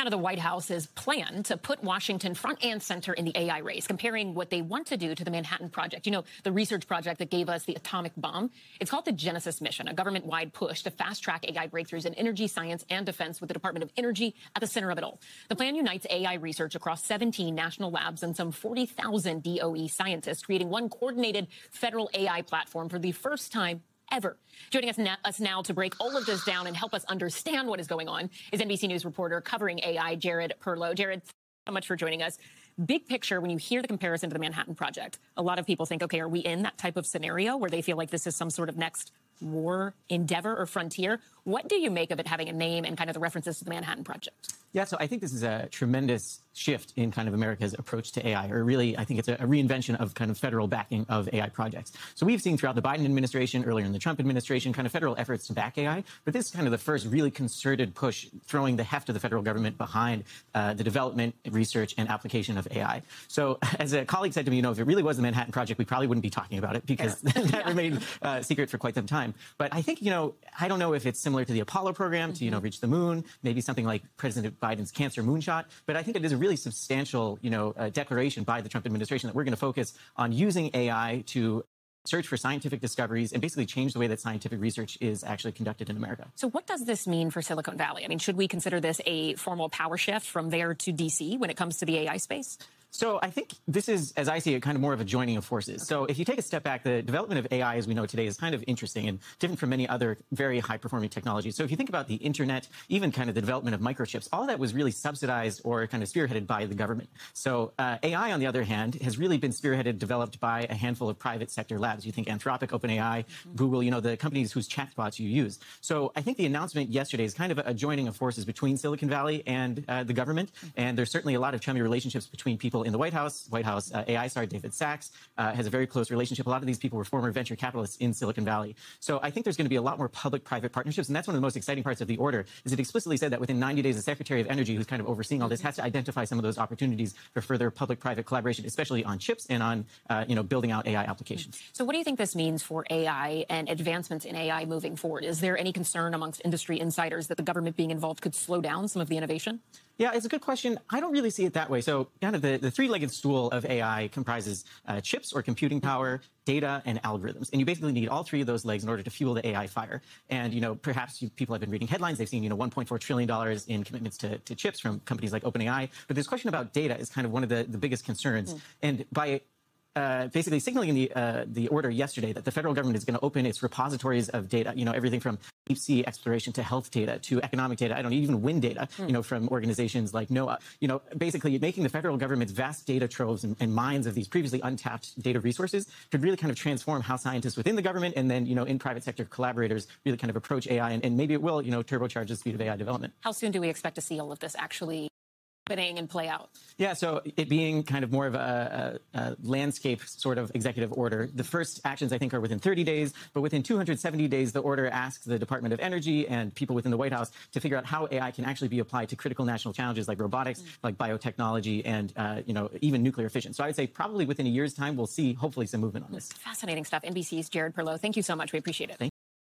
out of the White House's plan to put Washington front and center in the AI race, comparing what they want to do to the Manhattan Project. You know, the research project that gave us the atomic bomb. It's called the Genesis mission, a government-wide push to fast-track AI breakthroughs in energy, science, and defense with the Department of Energy at the center of it all. The plan unites AI research across 17 national labs and some 40,000 DOE scientists, creating one coordinated federal AI platform for the first time ever. Joining us now to break all of this down and help us understand what is going on is NBC News reporter covering AI, Jared Perlow. Jared, thank you so much for joining us. Big picture, when you hear the comparison to the Manhattan Project, a lot of people think, okay, are we in that type of scenario where they feel like this is some sort of next war endeavor or frontier? What do you make of it having a name and kind of the references to the Manhattan Project? Yeah, so I think this is a tremendous shift in kind of America's approach to AI, or really, I think it's a reinvention of kind of federal backing of AI projects. So we've seen throughout the Biden administration, earlier in the Trump administration, kind of federal efforts to back AI, but this is kind of the first really concerted push, throwing the heft of the federal government behind the development, research, and application of AI. So as a colleague said to me, you know, if it really was the Manhattan Project, we probably wouldn't be talking about it because that remained secret for quite some time. But I think, you know, I don't know if it's similar to the Apollo program to, you know, reach the moon, maybe something like President Biden's cancer moonshot. But I think it is a really substantial, you know, declaration by the Trump administration that we're going to focus on using AI to search for scientific discoveries and basically change the way that scientific research is actually conducted in America. So what does this mean for Silicon Valley? I mean, should we consider this a formal power shift from there to D.C. when it comes to the AI space? So I think this is, as I see it, kind of more of a joining of forces. So if you take a step back, the development of AI as we know it today is kind of interesting and different from many other very high-performing technologies. So if you think about the internet, even kind of the development of microchips, all of that was really subsidized or kind of spearheaded by the government. So AI, on the other hand, has really been spearheaded, developed by a handful of private sector labs. You think Anthropic, OpenAI, Google, you know, the companies whose chatbots you use. So I think the announcement yesterday is kind of a joining of forces between Silicon Valley and the government. And there's certainly a lot of chummy relationships between people in the White House AI star David Sachs has a very close relationship. A lot of these people were former venture capitalists in Silicon Valley. So I think there's going to be a lot more public-private partnerships. And that's one of the most exciting parts of the order, is it explicitly said that within 90 days, the Secretary of Energy, who's kind of overseeing all this, has to identify some of those opportunities for further public-private collaboration, especially on chips and on, you know, building out AI applications. So what do you think this means for AI and advancements in AI moving forward? Is there any concern amongst industry insiders that the government being involved could slow down some of the innovation? Yeah, it's a good question. I don't really see it that way. So kind of the three-legged stool of AI comprises chips or computing power, data, and algorithms. And you basically need all three of those legs in order to fuel the AI fire. And, you know, perhaps people have been reading headlines. They've seen, you know, $1.4 trillion in commitments to chips from companies like OpenAI. But this question about data is kind of one of the biggest concerns. And by basically signaling in the order yesterday that the federal government is going to open its repositories of data, you know, everything from deep sea exploration to health data to economic data, I don't know, even wind data, you know, from organizations like NOAA, you know, basically making the federal government's vast data troves and mines of these previously untapped data resources could really kind of transform how scientists within the government and then, you know, in private sector collaborators really kind of approach AI. And maybe it will, you know, turbocharge the speed of AI development. How soon do we expect to see all of this actually happening and play out? Yeah, so it being kind of more of a landscape sort of executive order, the first actions, I think, are within 30 days, but within 270 days, the order asks the Department of Energy and people within the White House to figure out how AI can actually be applied to critical national challenges like robotics, like biotechnology, and, you know, even nuclear fission. So I'd say probably within a year's time, we'll see, hopefully, some movement on this. Fascinating stuff. NBC's Jared Perlow, thank you so much. We appreciate it.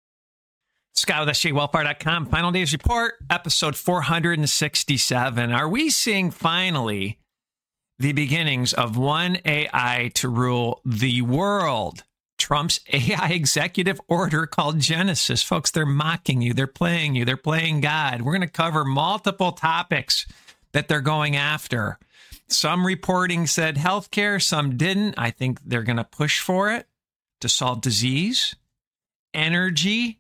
Scott with SJWellPar.com. Final Days Report, episode 467. Are we seeing finally the beginnings of one AI to rule the world? Trump's AI executive order called Genesis. Folks, they're mocking you. They're playing you. They're playing God. We're going to cover multiple topics that they're going after. Some reporting said healthcare, some didn't. I think they're going to push for it to solve disease, energy,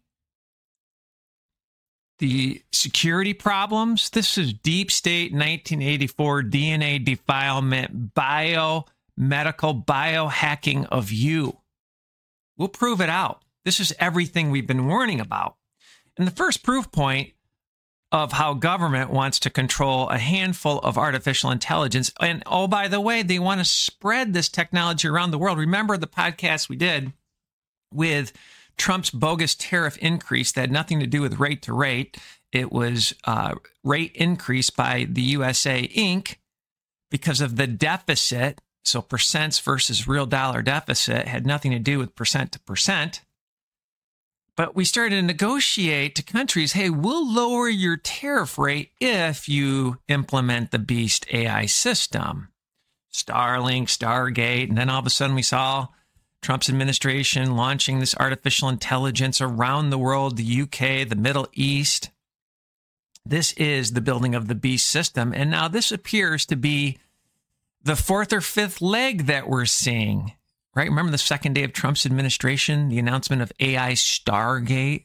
the security problems. This is deep state 1984 DNA defilement, biomedical biohacking of you. We'll prove it out. This is everything we've been warning about. And the first proof point of how government wants to control a handful of artificial intelligence. And oh, by the way, they want to spread this technology around the world. Remember the podcast we did with Trump's bogus tariff increase that had nothing to do with rate to rate. It was rate increase by the USA Inc. because of the deficit. So percents versus real dollar deficit had nothing to do with percent to percent. But we started to negotiate to countries, hey, we'll lower your tariff rate if you implement the Beast AI system. Starlink, Stargate, and then all of a sudden we saw Trump's administration launching this artificial intelligence around the world, the UK, the Middle East. This is the building of the Beast system. And now this appears to be the fourth or fifth leg that we're seeing, right? Remember the second day of Trump's administration, the announcement of AI Stargate?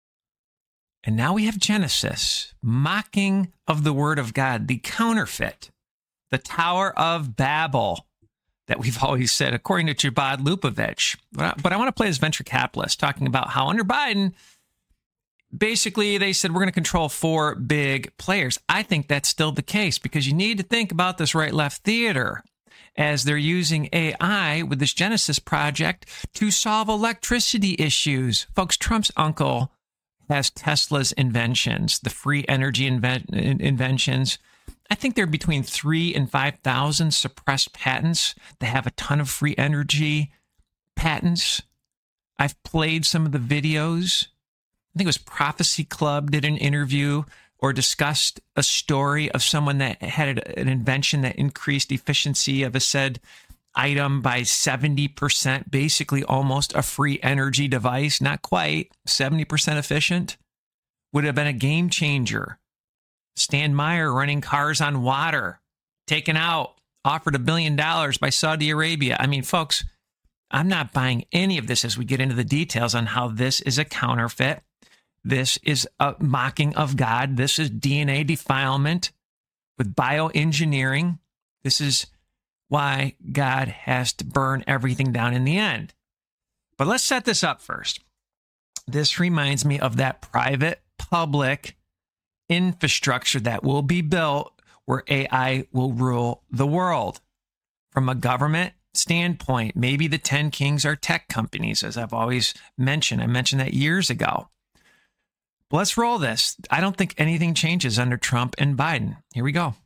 And now we have Genesis, mocking of the word of God, the counterfeit, the Tower of Babel that we've always said, according to Chabad Lupovich. But I want to play this venture capitalist talking about how under Biden, basically they said we're going to control 4 big players. I think that's still the case because you need to think about this right-left theater as they're using AI with this Genesis project to solve electricity issues. Folks, Trump's uncle has Tesla's inventions, the free energy inventions. I think there are between 3,000 and 5,000 suppressed patents that have a ton of free energy patents. I've played some of the videos. I think it was Prophecy Club did an interview or discussed a story of someone that had an invention that increased efficiency of a said item by 70%, basically almost a free energy device, not quite, 70% efficient, would have been a game changer. Stan Meyer running cars on water, taken out, offered $1 billion by Saudi Arabia. I mean, folks, I'm not buying any of this as we get into the details on how this is a counterfeit. This is a mocking of God. This is DNA defilement with bioengineering. This is why God has to burn everything down in the end. But let's set this up first. This reminds me of that private-public infrastructure that will be built where AI will rule the world. From a government standpoint, maybe the 10 kings are tech companies, as I've always mentioned. I mentioned that years ago. But let's roll this. I don't think anything changes under Trump and Biden. Here we go.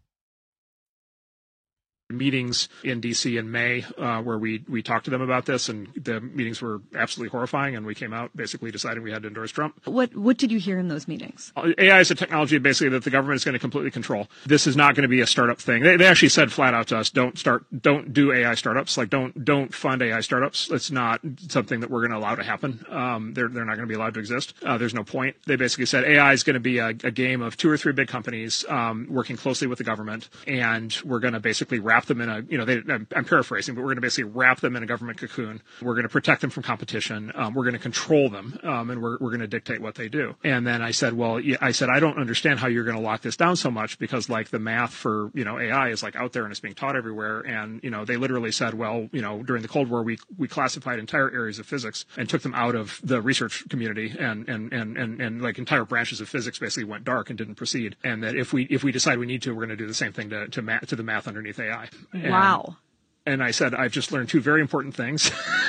Meetings in D.C. in May where we talked to them about this, and the meetings were absolutely horrifying, and we came out basically deciding we had to endorse Trump. What did you hear in those meetings? AI is a technology basically that the government is going to completely control. This is not going to be a startup thing. They actually said flat out to us, don't do AI startups. Like don't fund AI startups. It's not something that we're going to allow to happen. They're not going to be allowed to exist. There's no point. They basically said AI is going to be a game of 2 or 3 big companies working closely with the government, and we're going to basically wrap them in a, I'm paraphrasing, but we're going to basically wrap them in a government cocoon. We're going to protect them from competition. We're going to control them, and we're going to dictate what they do. And then I said, I don't understand how you're going to lock this down so much, because like the math for, AI is like out there and it's being taught everywhere. And, they literally said, during the Cold War, we classified entire areas of physics and took them out of the research community, and like entire branches of physics basically went dark and didn't proceed. And that if we decide we need to, we're going to do the same thing to the math underneath AI. Wow. And I said, I've just learned 2 very important things.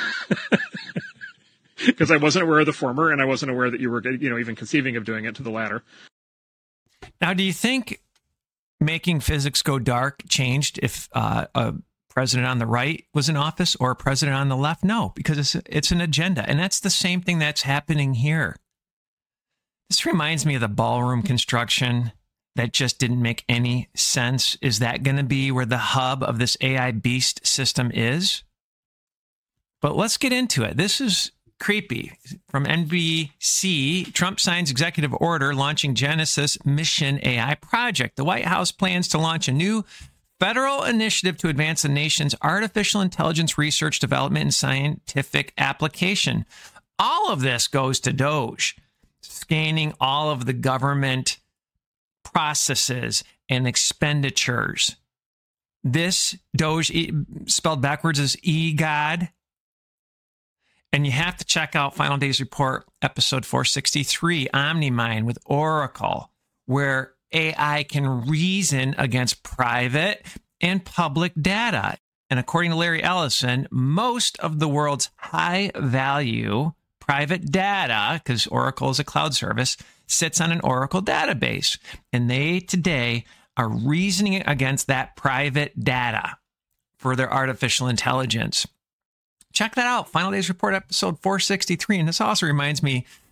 Because I wasn't aware of the former, and I wasn't aware that you were, even conceiving of doing it to the latter. Now, do you think making physics go dark changed if a president on the right was in office or a president on the left? No, because it's an agenda. And that's the same thing that's happening here. This reminds me of the ballroom construction that just didn't make any sense. Is that going to be where the hub of this AI Beast system is? But let's get into it. This is creepy. From NBC, Trump signs executive order launching Genesis Mission AI project. The White House plans to launch a new federal initiative to advance the nation's artificial intelligence research, development, and scientific application. All of this goes to DOGE, scanning all of the government processes and expenditures. This DOGE, spelled backwards, is EGOD. And you have to check out Final Days Report, episode 463, OmniMind with Oracle, where AI can reason against private and public data. And according to Larry Ellison, most of the world's high-value private data, because Oracle is a cloud service, sits on an Oracle database. And they today are reasoning against that private data for their artificial intelligence. Check that out. Final Days Report, episode 463. And this also reminds me,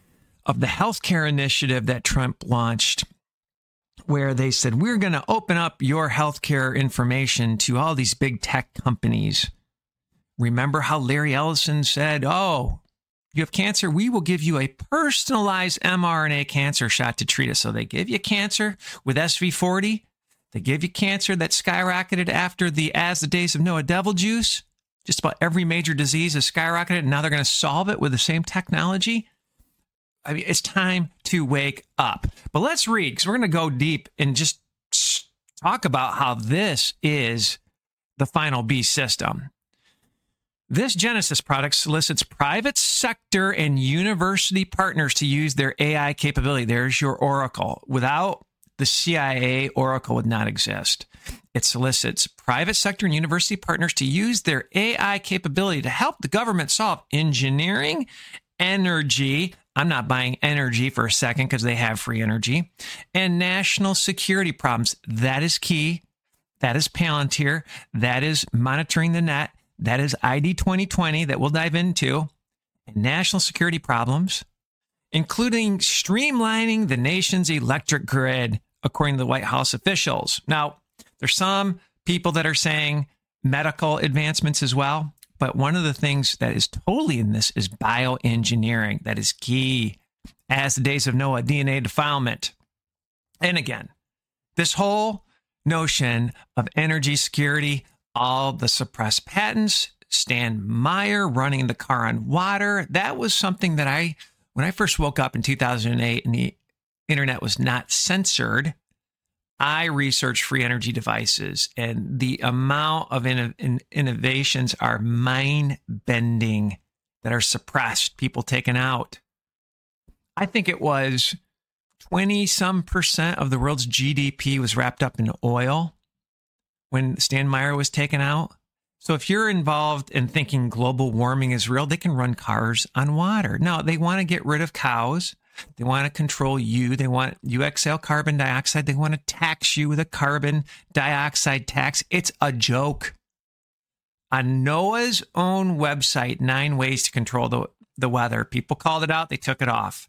of the healthcare initiative that Trump launched, where they said, we're going to open up your healthcare information to all these big tech companies. Remember how Larry Ellison said, oh, you have cancer? We will give you a personalized mRNA cancer shot to treat it. So they give you cancer with SV40. They give you cancer that skyrocketed after As the Days of Noah devil juice. Just about every major disease has skyrocketed, and now they're going to solve it with the same technology. I mean, it's time to wake up. But let's read, because we're going to go deep and just talk about how this is the final beast system. This Genesis product solicits private sector and university partners to use their AI capability. There's your Oracle. Without the CIA, Oracle would not exist. It solicits private sector and university partners to use their AI capability to help the government solve engineering, energy. I'm not buying energy for a second because they have free energy, and national security problems. That is key. That is Palantir. That is monitoring the net. That is ID 2020 that we'll dive into. And national security problems, including streamlining the nation's electric grid, according to the White House officials. Now, there's some people that are saying medical advancements as well. But one of the things that is totally in this is bioengineering. That is key. As the Days of Noah, DNA defilement. And again, this whole notion of energy security, all the suppressed patents, Stan Meyer running the car on water, that was something that when I first woke up in 2008 and the internet was not censored, I researched free energy devices, and the amount of innovations are mind-bending that are suppressed, people taken out. I think it was 20-some% of the world's GDP was wrapped up in oil when Stan Meyer was taken out. So if you're involved in thinking global warming is real, they can run cars on water. No, they want to get rid of cows. They want to control you. They want you exhale carbon dioxide. They want to tax you with a carbon dioxide tax. It's a joke. On NOAA's own website, 9 ways to control the weather. People called it out. They took it off.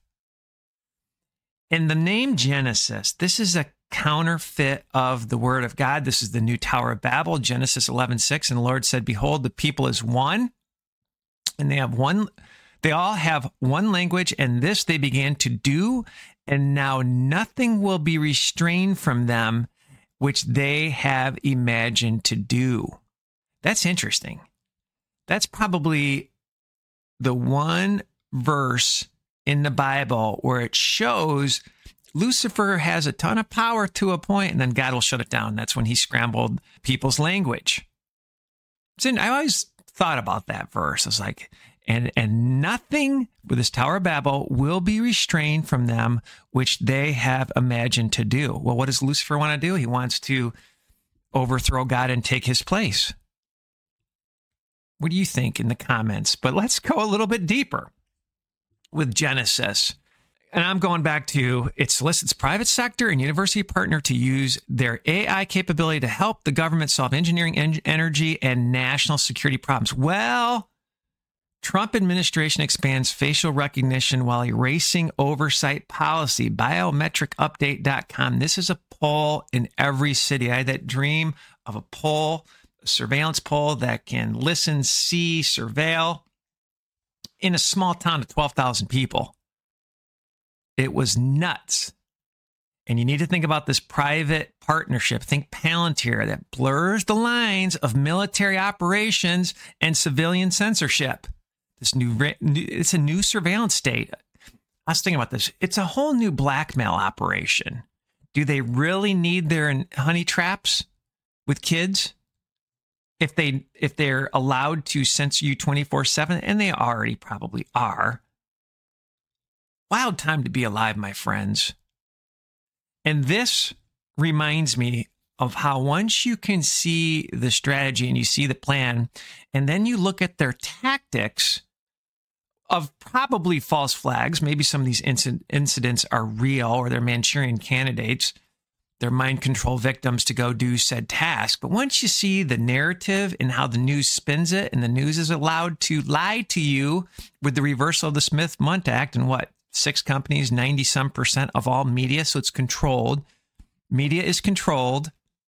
And the name Genesis, this is a counterfeit of the word of God. This is the new Tower of Babel, Genesis 11:6. And the Lord said, behold, the people is one, and they all have one language, and this they began to do, and now nothing will be restrained from them, which they have imagined to do. That's interesting. That's probably the one verse in the Bible where it shows Lucifer has a ton of power to a point, and then God will shut it down. That's when he scrambled people's language. I always thought about that verse. I was like, and nothing with this Tower of Babel will be restrained from them, which they have imagined to do. Well, what does Lucifer want to do? He wants to overthrow God and take his place. What do you think in the comments? But let's go a little bit deeper with Genesis. And I'm going back to, it solicits private sector and university partner to use their AI capability to help the government solve engineering, energy, and national security problems. Well, Trump administration expands facial recognition while erasing oversight policy. Biometricupdate.com. This is a poll in every city. I had that dream of a poll, a surveillance poll that can listen, see, surveil in a small town of 12,000 people. It was nuts. And you need to think about this private partnership. Think Palantir that blurs the lines of military operations and civilian censorship. It's a new surveillance state. I was thinking about this. It's a whole new blackmail operation. Do they really need their honey traps with kids? If they're allowed to censor you 24/7, and they already probably are. Wild time to be alive, my friends. And this reminds me of how once you can see the strategy and you see the plan, and then you look at their tactics of probably false flags, maybe some of these incidents are real or they're Manchurian candidates, they're mind control victims to go do said task. But once you see the narrative and how the news spins it, and the news is allowed to lie to you with the reversal of the Smith-Mundt Act in 6 companies, 90% of all media. So it's controlled. Media is controlled.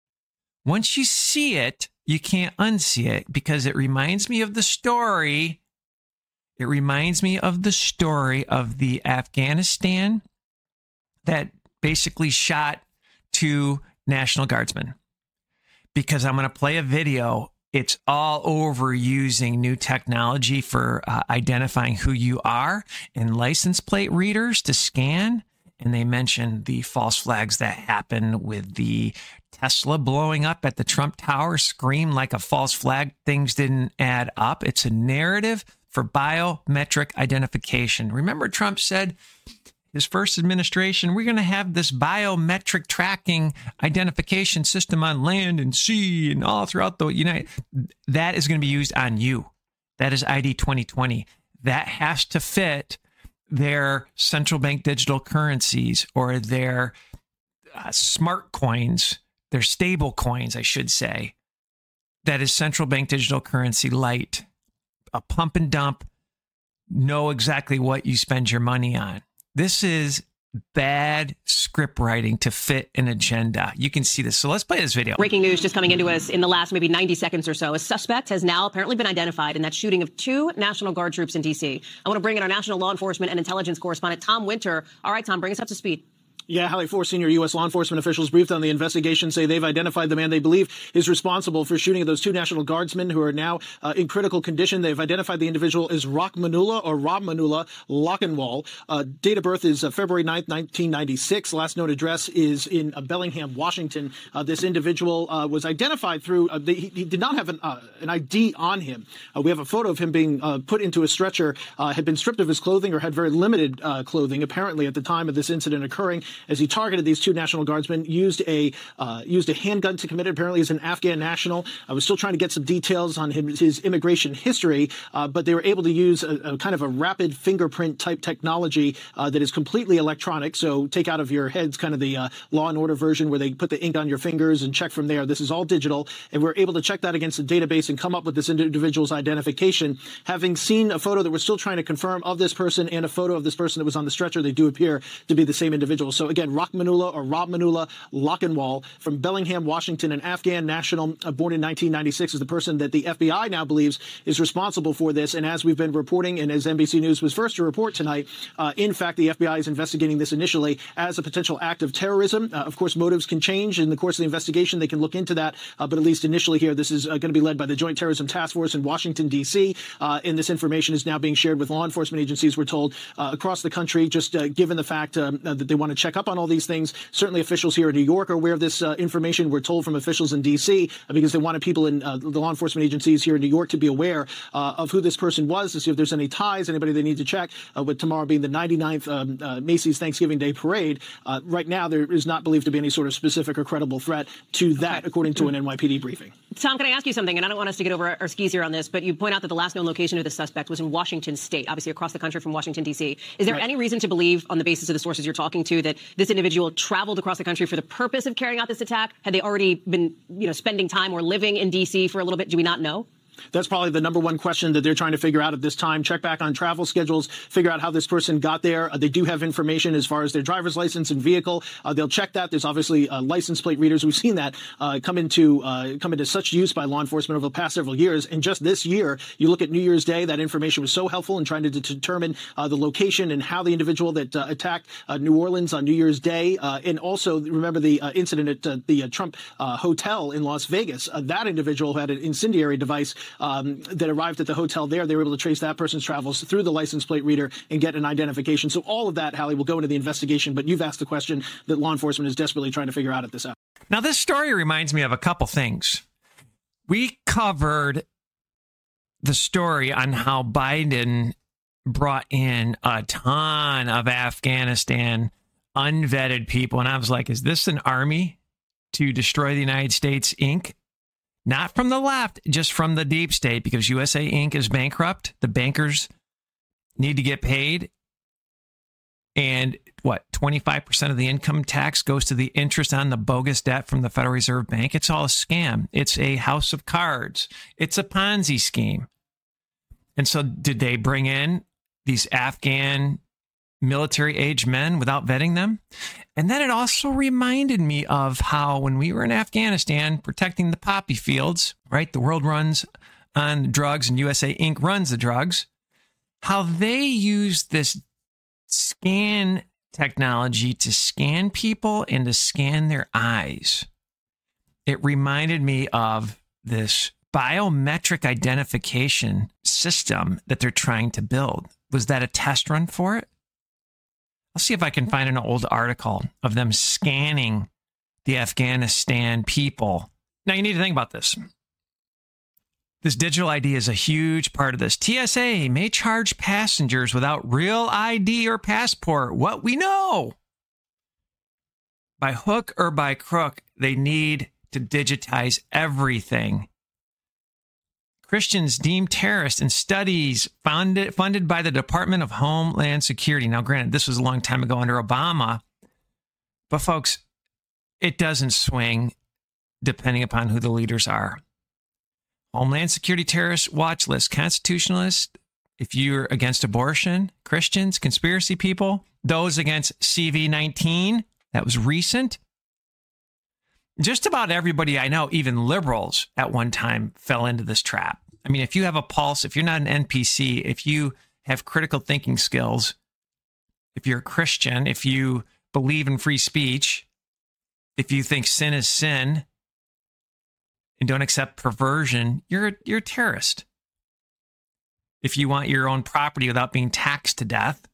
Once you see it, you can't unsee it because it reminds me of the story. It reminds me of the story of the Afghanistan that basically shot 2 National Guardsmen. Because I'm going to play a video. It's all over using new technology for identifying who you are and license plate readers to scan. And they mentioned the false flags that happened with the Tesla blowing up at the Trump Tower, screamed like a false flag. Things didn't add up. It's a narrative for biometric identification. Remember, Trump said his first administration, we're going to have this biometric tracking identification system on land and sea and all throughout the United. That is going to be used on you. That is ID 2020. That has to fit their central bank digital currencies or their smart coins, their stable coins, I should say. That is central bank digital currency light. A pump and dump, know exactly what you spend your money on. This is bad script writing to fit an agenda. You can see this. So let's play this video. Breaking news just coming into us in the last maybe 90 seconds or so. A suspect has now apparently been identified in that shooting of 2 National Guard troops in D.C. I want to bring in our national law enforcement and intelligence correspondent, Tom Winter. All right, Tom, bring us up to speed. Yeah, Hallie, 4 senior U.S. law enforcement officials briefed on the investigation say they've identified the man they believe is responsible for shooting of those 2 National Guardsmen who are now in critical condition. They've identified the individual as Rob Manula Lockenwall. Date of birth is February 9th, 1996. Last known address is in Bellingham, Washington. This individual was identified through, he did not have an ID on him. We have a photo of him being put into a stretcher, had been stripped of his clothing or had very limited clothing, apparently at the time of this incident occurring. As he targeted these 2 National Guardsmen, used a handgun to commit it. Apparently, he's an Afghan national. I was still trying to get some details on his immigration history, but they were able to use a kind of a rapid fingerprint type technology that is completely electronic. So take out of your heads kind of the Law and Order version where they put the ink on your fingers and check from there. This is all digital, and we're able to check that against the database and come up with this individual's identification. Having seen a photo that we're still trying to confirm of this person and a photo of this person that was on the stretcher, they do appear to be the same individual. So again, Rob Manula Lockenwall from Bellingham, Washington, an Afghan national born in 1996, is the person that the FBI now believes is responsible for this. And as we've been reporting, and as NBC News was first to report tonight, in fact, the FBI is investigating this initially as a potential act of terrorism. Of course, motives can change in the course of the investigation. They can look into that. But at least initially here, this is going to be led by the Joint Terrorism Task Force in Washington, D.C. And this information is now being shared with law enforcement agencies, we're told, across the country, just given the fact that they want to check up on all these things. Certainly officials here in New York are aware of this information. We're told from officials in D.C. Because they wanted people in the law enforcement agencies here in New York to be aware of who this person was, to see if there's any ties, anybody they need to check. With tomorrow being the 99th Macy's Thanksgiving Day Parade, right now there is not believed to be any sort of specific or credible threat to that, according to an NYPD briefing. Tom, can I ask you something? And I don't want us to get over our skis here on this, but you point out that the last known location of the suspect was in Washington State, obviously across the country from Washington, D.C. Is there any reason to believe, on the basis of the sources you're talking to, that this individual traveled across the country for the purpose of carrying out this attack? Had they already been, spending time or living in D.C. for a little bit? Do we not know? That's probably the number one question that they're trying to figure out at this time. Check back on travel schedules, figure out how this person got there. They do have information as far as their driver's license and vehicle. They'll check that. There's obviously license plate readers. We've seen that come into such use by law enforcement over the past several years. And just this year, you look at New Year's Day, that information was so helpful in trying to determine the location and how the individual that attacked New Orleans on New Year's Day. And also, remember the incident at the Trump Hotel in Las Vegas. That individual who had an incendiary device that arrived at the hotel there. They were able to trace that person's travels through the license plate reader and get an identification. So all of that, Hallie, will go into the investigation. But you've asked the question that law enforcement is desperately trying to figure out at this hour. Now, this story reminds me of a couple things. We covered the story on how Biden brought in a ton of Afghanistan unvetted people. And I was like, is this an army to destroy the United States, Inc.? Not from the left, just from the deep state, because USA Inc. is bankrupt. The bankers need to get paid. And 25% of the income tax goes to the interest on the bogus debt from the Federal Reserve Bank. It's all a scam. It's a house of cards. It's a Ponzi scheme. And so did they bring in these Afghan military-age men without vetting them. And then it also reminded me of how when we were in Afghanistan protecting the poppy fields, right? The world runs on drugs and USA Inc. runs the drugs. How they use this scan technology to scan people and to scan their eyes. It reminded me of this biometric identification system that they're trying to build. Was that a test run for it? I'll see if I can find an old article of them scanning the Afghanistan people. Now, you need to think about this. This digital ID is a huge part of this. TSA may charge passengers without real ID or passport. What we know. By hook or by crook, they need to digitize everything. Christians deemed terrorists in studies funded by the Department of Homeland Security. Now, granted, this was a long time ago under Obama, but folks, it doesn't swing depending upon who the leaders are. Homeland Security terrorist watch list, constitutionalists, if you're against abortion, Christians, conspiracy people, those against CV-19, that was recent. Just about everybody I know, even liberals at one time, fell into this trap. I mean, if you have a pulse, if you're not an NPC, if you have critical thinking skills, if you're a Christian, if you believe in free speech, if you think sin is sin and don't accept perversion, you're a terrorist. If you want your own property without being taxed to death.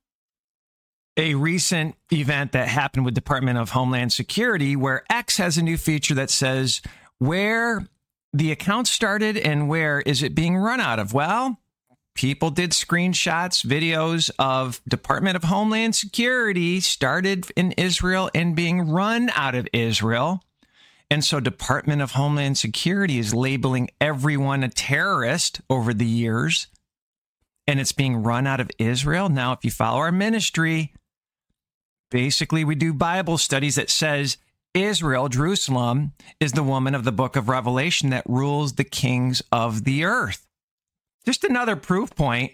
A recent event that happened with Department of Homeland Security where X has a new feature that says where the account started and where is it being run out of. Well, people did screenshots, videos of Department of Homeland Security started in Israel and being run out of Israel. And so Department of Homeland Security is labeling everyone a terrorist over the years. And it's being run out of Israel. Now, if you follow our ministry, basically we do Bible studies that says Israel, Jerusalem, is the woman of the book of Revelation that rules the kings of the earth. Just another proof point.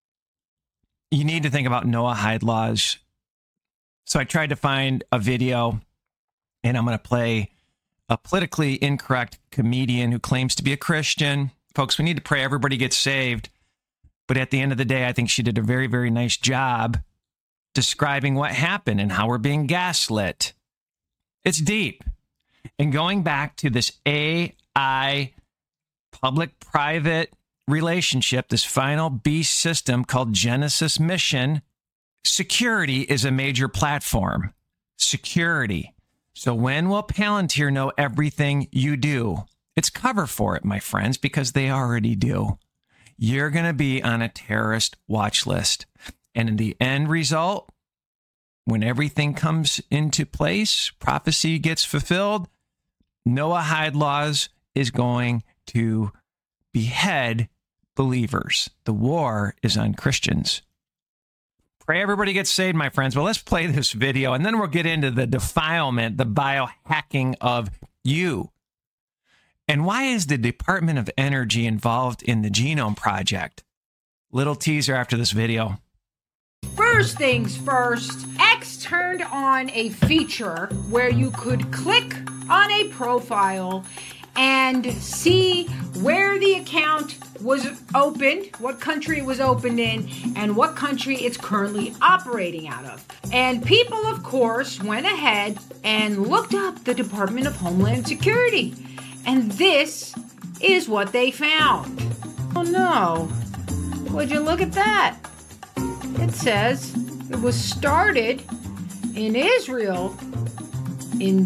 You need to think about Noahide laws. So I tried to find a video, and I'm going to play a politically incorrect comedian who claims to be a Christian. Folks, we need to pray everybody gets saved. But at the end of the day, I think she did a very, very nice job describing what happened and how we're being gaslit. It's deep. And going back to this AI public-private relationship, this final beast system called Genesis Mission, security is a major platform. Security. So when will Palantir know everything you do? It's cover for it, my friends, because they already do. You're going to be on a terrorist watch list. And in the end result, when everything comes into place, prophecy gets fulfilled, Noahide laws is going to behead believers. The war is on Christians. Pray everybody gets saved, my friends. Well, let's play this video, and then we'll get into the defilement, the biohacking of you. And why is the Department of Energy involved in the Genome Project? Little teaser after this video. First things first, X turned on a feature where you could click on a profile and see where the account was opened, what country it was opened in, and what country it's currently operating out of. And people, of course, went ahead and looked up the Department of Homeland Security. And this is what they found. Oh no, would you look at that? It says it was started in Israel in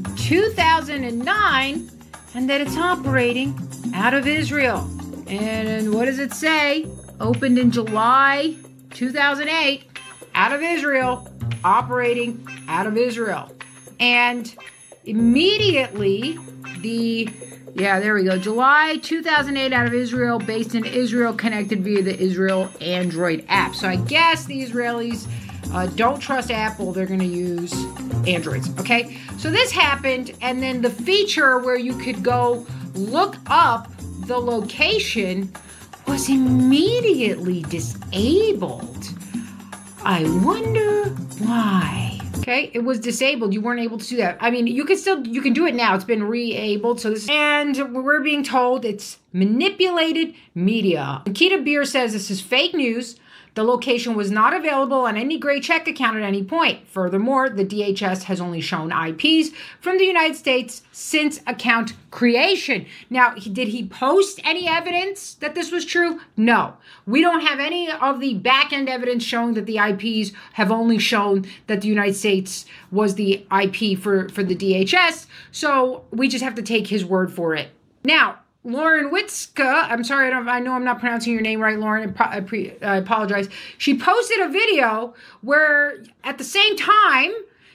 2009 and that it's operating out of Israel. And what does it say? Opened in July 2008, out of Israel, operating out of Israel. And immediately there we go. July 2008 out of Israel, based in Israel, connected via the Israel Android app. So I guess the Israelis don't trust Apple. They're going to use Androids. Okay. So this happened. And then the feature where you could go look up the location was immediately disabled. I wonder Why? Okay, it was disabled. You weren't able to do that. I mean, you can do it now. It's been re-abled. And we're being told it's manipulated media. Nikita Beer says this is fake news. The location was not available on any gray check account at any point. Furthermore, the DHS has only shown IPs from the United States since account creation. Now, did he post any evidence that this was true? No. We don't have any of the back-end evidence showing that the IPs have only shown that the United States was the IP for the DHS. So we just have to take his word for it. Now, Lauren Witzka, I'm sorry, I know I'm not pronouncing your name right, Lauren. I apologize. She posted a video where at the same time,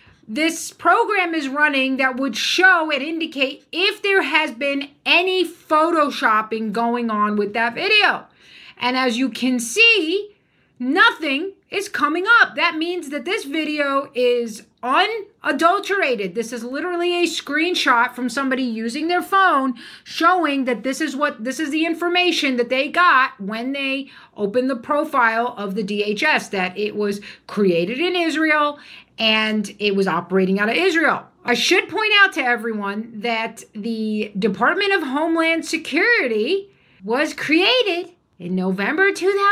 this program is running that would show and indicate if there has been any photoshopping going on with that video. And as you can see, nothing is coming up. That means that this video is unadulterated. This is literally a screenshot from somebody using their phone showing that this is the information that they got when they opened the profile of the DHS, that it was created in Israel and it was operating out of Israel. I should point out to everyone that the Department of Homeland Security was created in November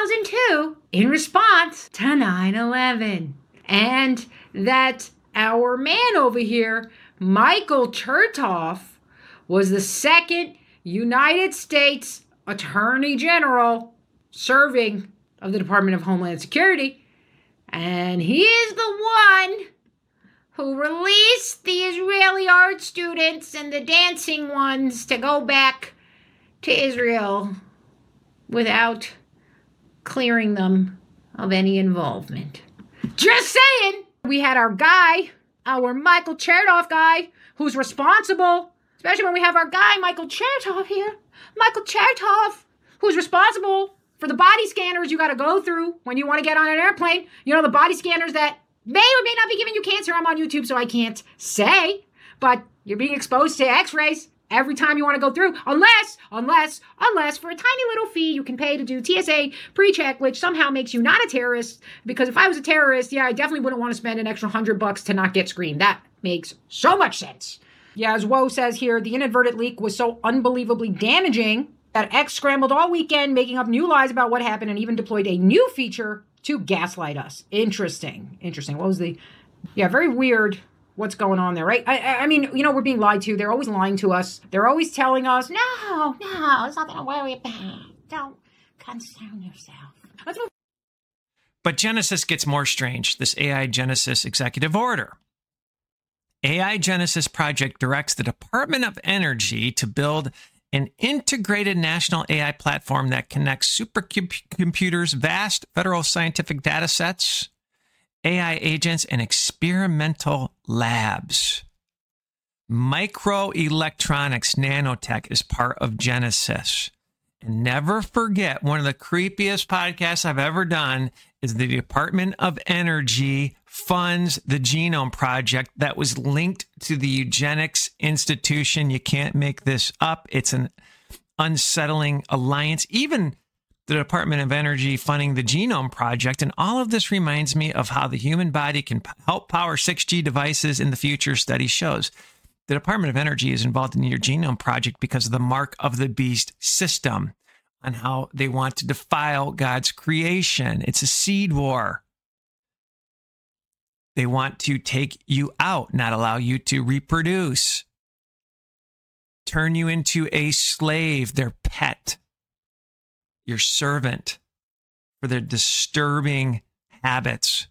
2002 in response to 9/11. And that our man over here, Michael Chertoff, was the second United States Attorney General serving of the Department of Homeland Security. And he is the one who released the Israeli art students and the dancing ones to go back to Israel without clearing them of any involvement. Just saying! We had our guy, our Michael Chertoff guy, who's responsible, especially when we have our guy, Michael Chertoff here. Michael Chertoff, who's responsible for the body scanners you got to go through when you want to get on an airplane. You know, the body scanners that may or may not be giving you cancer. I'm on YouTube, so I can't say. But you're being exposed to x-rays every time you want to go through, unless for a tiny little fee you can pay to do TSA pre-check, which somehow makes you not a terrorist. Because if I was a terrorist, I definitely wouldn't want to spend an extra $100 to not get screened. That makes so much sense. Yeah, as Woe says here, the inadvertent leak was so unbelievably damaging that X scrambled all weekend, making up new lies about what happened, and even deployed a new feature to gaslight us. Interesting. What was very weird. What's going on there, right? I mean, we're being lied to. They're always lying to us. They're always telling us, no, it's nothing to worry about. Don't concern yourself. Let's move. But Genesis gets more strange, this AI Genesis executive order. AI Genesis project directs the Department of Energy to build an integrated national AI platform that connects supercomputers, vast federal scientific data sets, AI agents, and experimental labs. Microelectronics nanotech is part of Genesis. And never forget, one of the creepiest podcasts I've ever done is the Department of Energy funds the Genome Project that was linked to the Eugenics Institution. You can't make this up. It's an unsettling alliance. Even the Department of Energy funding the Genome Project. And all of this reminds me of how the human body can help power 6G devices in the future, study shows. The Department of Energy is involved in your Genome Project because of the mark of the beast system on how they want to defile God's creation. It's a seed war. They want to take you out, not allow you to reproduce, turn you into a slave, their pet, your servant, for their disturbing habits.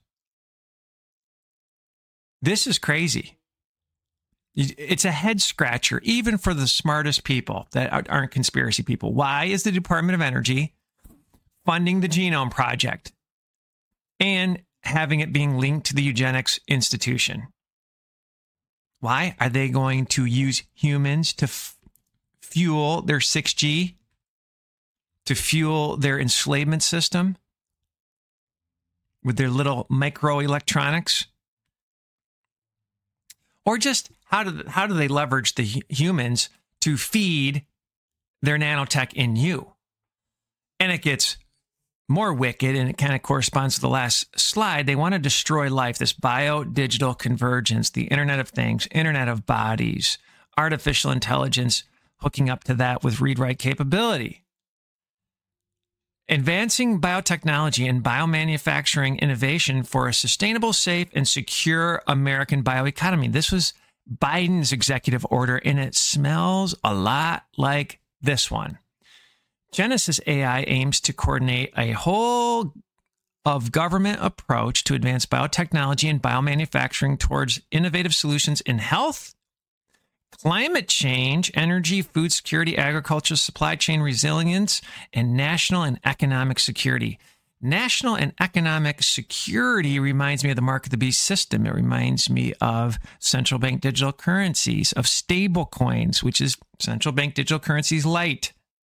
This is crazy. It's a head scratcher, even for the smartest people that aren't conspiracy people. Why is the Department of Energy funding the Genome Project and having it being linked to the Eugenics Institution? Why? Are they going to use humans to fuel their 6G? To fuel their enslavement system with their little microelectronics? Or just how do they leverage the humans to feed their nanotech in you? And it gets more wicked, and it kind of corresponds to the last slide. They want to destroy life, this bio-digital convergence, the Internet of Things, Internet of Bodies, artificial intelligence, hooking up to that with read-write capability. Advancing biotechnology and biomanufacturing innovation for a sustainable, safe, and secure American bioeconomy. This was Biden's executive order, and it smells a lot like this one. Genesis AI aims to coordinate a whole of government approach to advance biotechnology and biomanufacturing towards innovative solutions in health, climate change, energy, food security, agriculture, supply chain resilience, and national and economic security. National and economic security reminds me of the mark of the beast system. It reminds me of central bank digital currencies, of stable coins, which is central bank digital currencies light.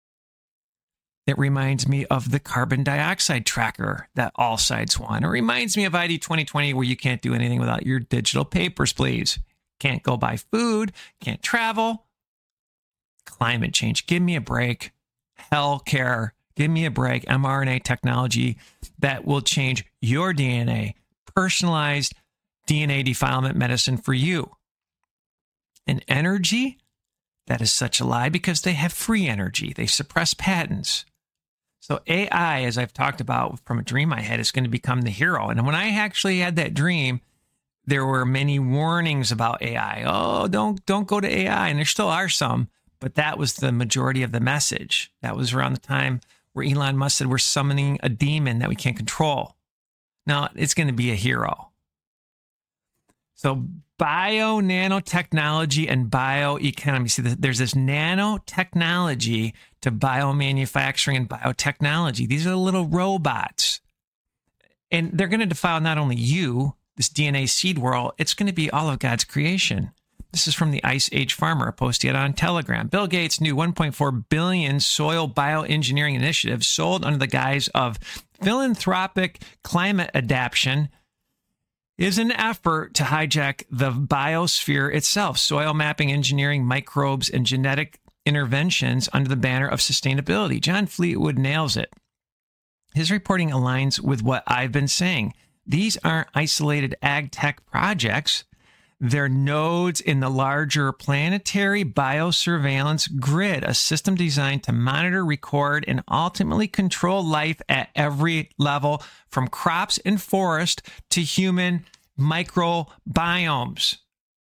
It reminds me of the carbon dioxide tracker that all sides want. It reminds me of ID 2020, where you can't do anything without your digital papers, please. Can't go buy food, can't travel. Climate change, give me a break. Healthcare, give me a break. mRNA technology that will change your DNA. Personalized DNA defilement medicine for you. And energy, that is such a lie because they have free energy. They suppress patents. So AI, as I've talked about from a dream I had, is going to become the hero. And when I actually had that dream, there were many warnings about AI. Oh, don't go to AI. And there still are some, but that was the majority of the message. That was around the time where Elon Musk said we're summoning a demon that we can't control. Now, it's going to be a hero. So bio nanotechnology and bioeconomy. See, there's this nanotechnology to biomanufacturing and biotechnology. These are the little robots. And they're going to defile not only you, this DNA seed world, it's going to be all of God's creation. This is from the Ice Age Farmer, a post he had on Telegram. Bill Gates' new $1.4 billion soil bioengineering initiative, sold under the guise of philanthropic climate adaptation, is an effort to hijack the biosphere itself, soil mapping, engineering, microbes, and genetic interventions under the banner of sustainability. John Fleetwood nails it. His reporting aligns with what I've been saying. These aren't isolated ag tech projects. They're nodes in the larger planetary biosurveillance grid, a system designed to monitor, record, and ultimately control life at every level, from crops and forest to human microbiomes.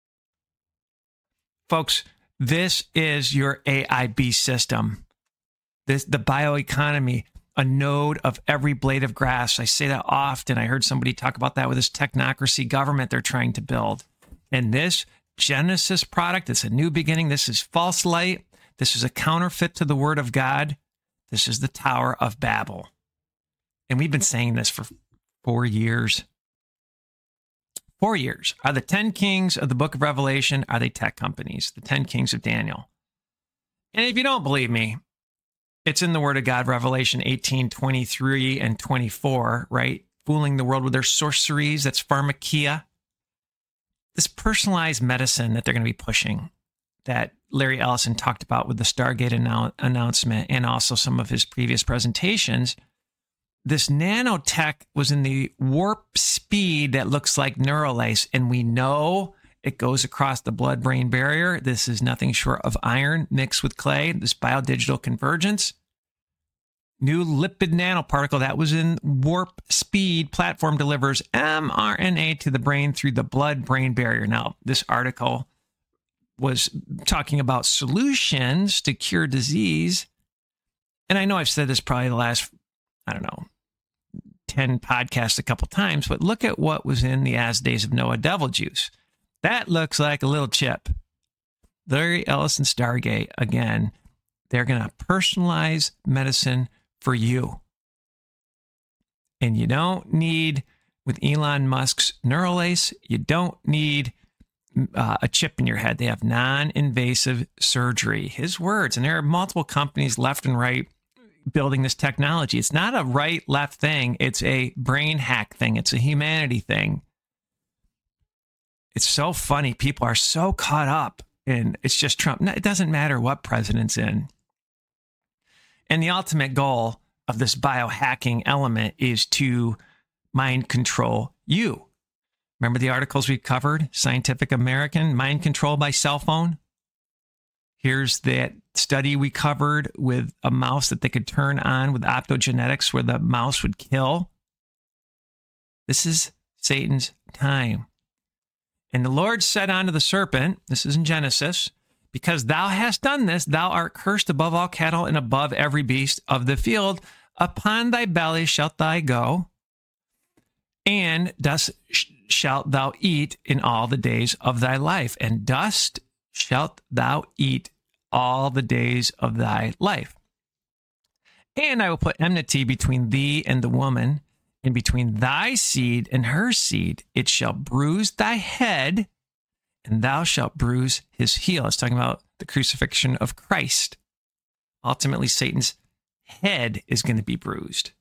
Folks, this is your AIB system. The bioeconomy, a node of every blade of grass. I say that often. I heard somebody talk about that with this technocracy government they're trying to build. And this Genesis product, it's a new beginning. This is false light. This is a counterfeit to the word of God. This is the Tower of Babel. And we've been saying this for 4 years. 4 years. Are the 10 kings of the book of Revelation, are they tech companies? The 10 kings of Daniel. And if you don't believe me, it's in the word of God, Revelation 18, 23 and 24, right? Fooling the world with their sorceries. That's pharmakia. This personalized medicine that they're going to be pushing, that Larry Ellison talked about with the Stargate announcement and also some of his previous presentations, this nanotech was in the warp speed that looks like Neuralase, and we know it goes across the blood-brain barrier. This is nothing short of iron mixed with clay, this biodigital convergence. New lipid nanoparticle that was in warp speed platform delivers mRNA to the brain through the blood-brain barrier. Now, this article was talking about solutions to cure disease. And I know I've said this probably the last, 10 podcasts a couple times, but look at what was in the As Days of Noah devil juice. That looks like a little chip. Larry Ellison Stargate, again, they're going to personalize medicine for you. And you don't need, with Elon Musk's Neuralase, you don't need a chip in your head. They have non-invasive surgery. His words. And there are multiple companies left and right building this technology. It's not a right-left thing. It's a brain hack thing. It's a humanity thing. It's so funny. People are so caught up in it's just Trump. No, it doesn't matter what president's in. And the ultimate goal of this biohacking element is to mind control you. Remember the articles we covered? Scientific American, mind control by cell phone. Here's that study we covered with a mouse that they could turn on with optogenetics where the mouse would kill. This is Satan's time. And the Lord said unto the serpent, this is in Genesis, because thou hast done this, thou art cursed above all cattle and above every beast of the field. Upon thy belly shalt thou go, and dust shalt thou eat in all the days of thy life, and dust shalt thou eat all the days of thy life. And I will put enmity between thee and the woman, and between thy seed and her seed. It shall bruise thy head, and thou shalt bruise his heel. It's talking about the crucifixion of Christ. Ultimately, Satan's head is going to be bruised.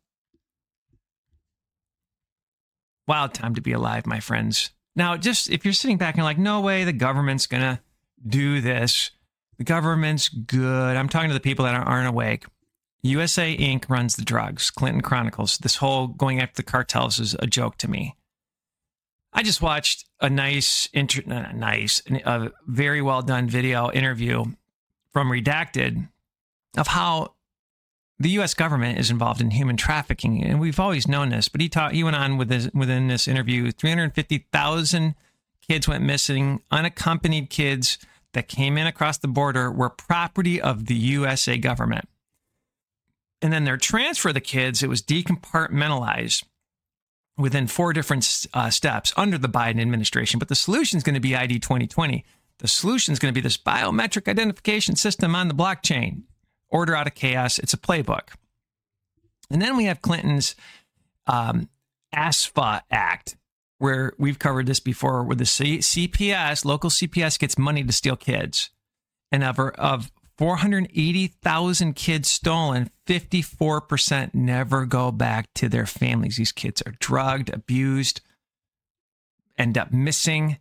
Wild time to be alive, my friends. Now, just if you're sitting back and like, no way, the government's going to do this. The government's good. I'm talking to the people that aren't awake. USA Inc. runs the drugs. Clinton Chronicles. This whole going after the cartels is a joke to me. I just watched a very well done video interview from Redacted of how the U.S. government is involved in human trafficking, and we've always known this. But he went on within this interview. 350,000 kids went missing. Unaccompanied kids that came in across the border were property of the USA government. And then their transfer of the kids, it was decompartmentalized within 4 different steps under the Biden administration. But the solution is going to be ID 2020. The solution is going to be this biometric identification system on the blockchain. Order out of chaos. It's a playbook. And then we have Clinton's ASFA Act, where we've covered this before, where the CPS, local CPS, gets money to steal kids. And of 480,000 kids stolen, 54% never go back to their families. These kids are drugged, abused, end up missing.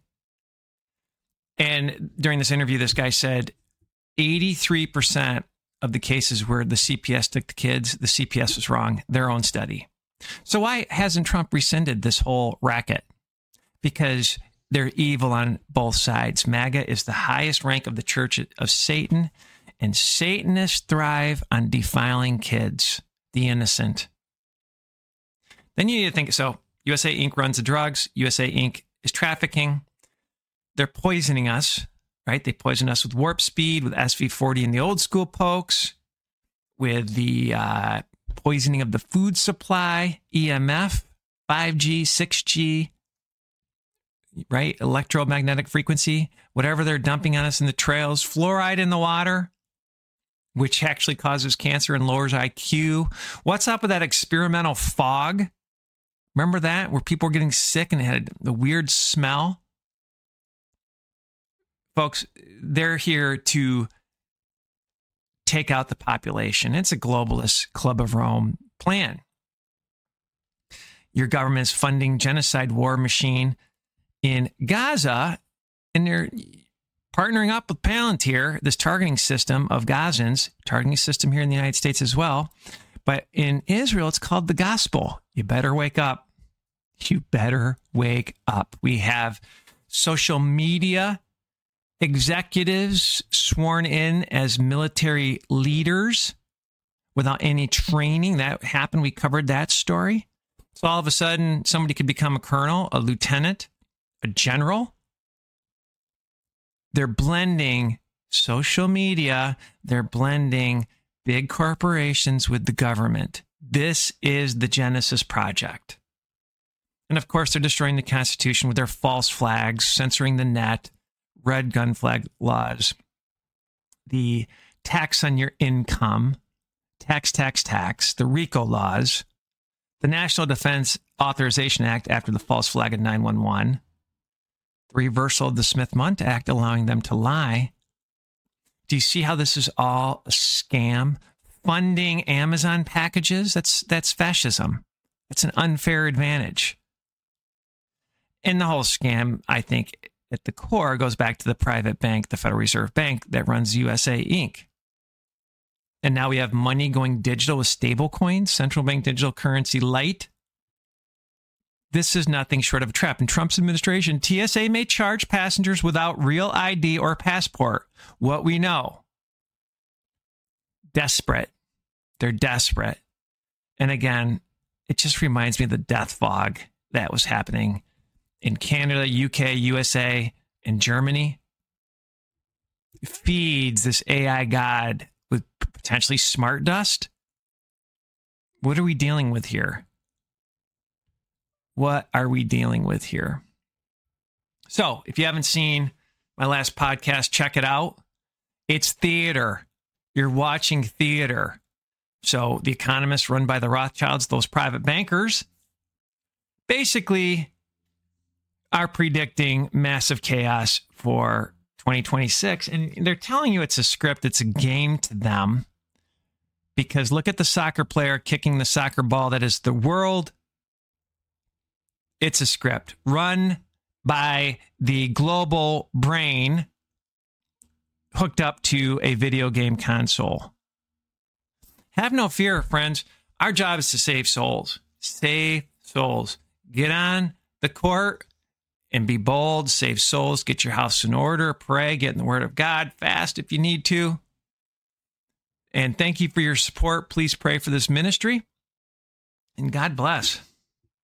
And during this interview, this guy said 83% of the cases where the CPS took the kids, the CPS was wrong, their own study. So why hasn't Trump rescinded this whole racket? Because they're evil on both sides. MAGA is the highest rank of the Church of Satan, and Satanists thrive on defiling kids, the innocent. Then you need to think, so USA Inc. runs the drugs. USA Inc. is trafficking. They're poisoning us, right? They poison us with warp speed, with SV40 and the old school pokes, with the poisoning of the food supply, EMF, 5G, 6G, right? Electromagnetic frequency, whatever they're dumping on us in the trails, fluoride in the water, which actually causes cancer and lowers IQ. What's up with that experimental fog? Remember that? Where people were getting sick and it had the weird smell? Folks, they're here to take out the population. It's a globalist Club of Rome plan. Your government is funding genocide war machine in Gaza, and they're partnering up with Palantir, this targeting system of Gazans, targeting system here in the United States as well. But in Israel, it's called the gospel. You better wake up. You better wake up. We have social media executives sworn in as military leaders without any training. That happened. We covered that story. So all of a sudden, somebody could become a colonel, a lieutenant, a general. They're blending social media. They're blending big corporations with the government. This is the Genesis Project. And of course, they're destroying the Constitution with their false flags, censoring the net, red gun flag laws, the tax on your income, tax, the RICO laws, the National Defense Authorization Act after the false flag of 911, the reversal of the Smith-Mundt Act allowing them to lie. Do you see how this is all a scam? Funding Amazon packages, that's fascism. It's an unfair advantage. And the whole scam, I think, at the core goes back to the private bank, the Federal Reserve Bank, that runs USA Inc. And now we have money going digital with stable coins, central bank digital currency light. This is nothing short of a trap. In Trump's administration, TSA may charge passengers without real ID or passport. What we know. Desperate. They're desperate. And again, it just reminds me of the death fog that was happening in Canada, UK, USA, and Germany. It feeds this AI god with potentially smart dust. What are we dealing with here? What are we dealing with here? So, if you haven't seen my last podcast, check it out. It's theater. You're watching theater. So, The Economist, run by the Rothschilds, those private bankers, basically are predicting massive chaos for 2026. And they're telling you it's a script, it's a game to them. Because look at the soccer player kicking the soccer ball that is the world. It's a script run by the global brain hooked up to a video game console. Have no fear, friends. Our job is to save souls. Save souls. Get on the court and be bold. Save souls. Get your house in order. Pray. Get in the Word of God. Fast if you need to. And thank you for your support. Please pray for this ministry. And God bless.